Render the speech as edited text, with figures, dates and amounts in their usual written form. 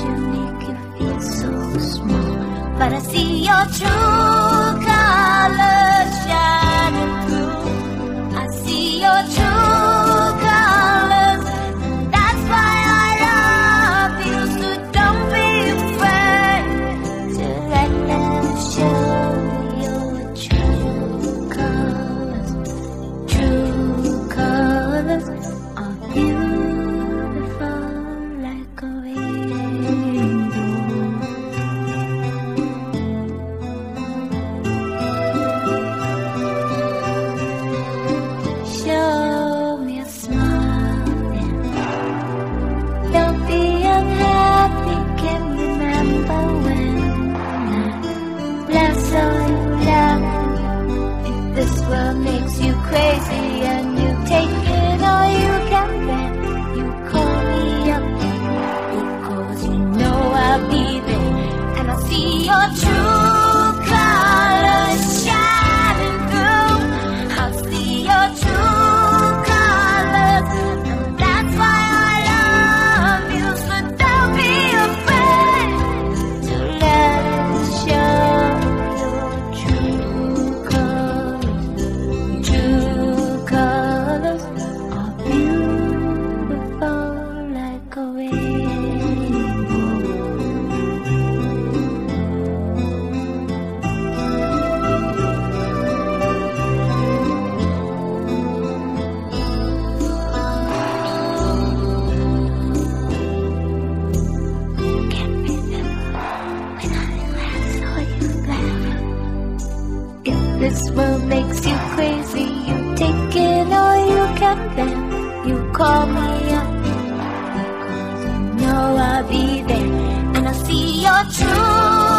you make you feel so small. But I see your true colors shining through. I see your true colors. That's why I love you. So don't be afraid to let them show your true colors. True colors are beautiful like a rainbow. Show me a smile and don't be unhappy. Can you remember when I last saw you laughing? If this world makes you crazy and you take it all you can bear, you call me up because you know I'll be there. And I see your true colors shining through. I see your true colors, and that's why I love you. So don't be afraid to let it show your true colors. True colors are beautiful like a rainbow. Can't remember when I last saw you laugh. If this world makes you crazy, you take it all you can bear. You call me up because you know I'll be there. And I see your true